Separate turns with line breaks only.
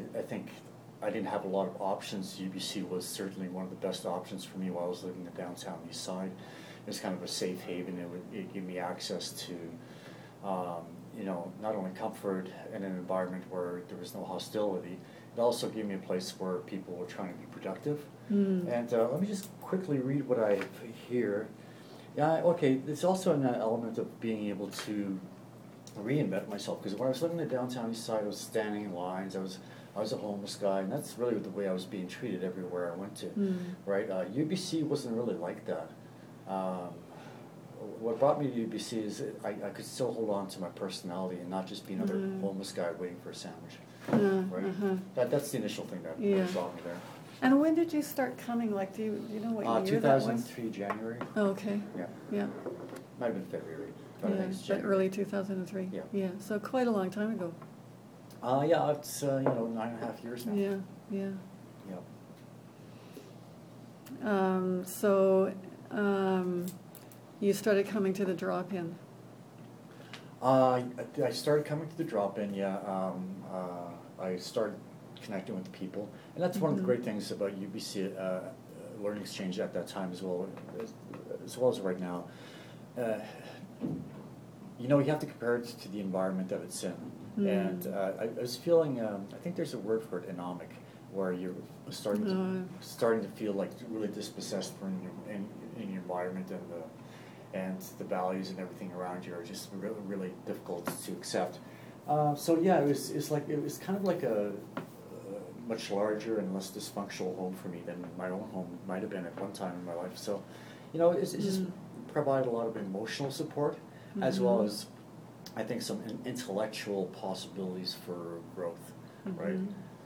I think I didn't have a lot of options. UBC was certainly one of the best options for me while I was living in the downtown east side. It was kind of a safe haven. It gave me access to, not only comfort in an environment where there was no hostility, it also gave me a place where people were trying to be productive. And let me just quickly read what I have here. Yeah, okay, there's also an element of being able to reinvent myself, because when I was living in the downtown east side, I was standing in lines, I was a homeless guy, and that's really the way I was being treated everywhere I went to, right? UBC wasn't really like that. What brought me to UBC is I could still hold on to my personality and not just be another homeless guy waiting for a sandwich, right? That's the initial thing that brought me there.
And when did you start coming? Like, do you know what year that was?
2003, January.
Oh, okay.
Yeah. Might have been February. But I think it's
But
January.
early 2003.
Yeah.
So quite a long time ago.
Yeah, it's 9.5 years now.
Yeah. You started coming to the drop-in.
I started coming to the drop-in. I started connecting with people, and that's one of the great things about UBC Learning Exchange at that time, as well as right now. You have to compare it to the environment that it's in. And I was feeling, I think there's a word for it, anomic, where you're starting to feel like really dispossessed from in your environment, and the values and everything around you are just really, really difficult to accept. It was kind of like a much larger and less dysfunctional home for me than my own home might have been at one time in my life. So, it's just provided a lot of emotional support, as well as, I think, some intellectual possibilities for growth, right?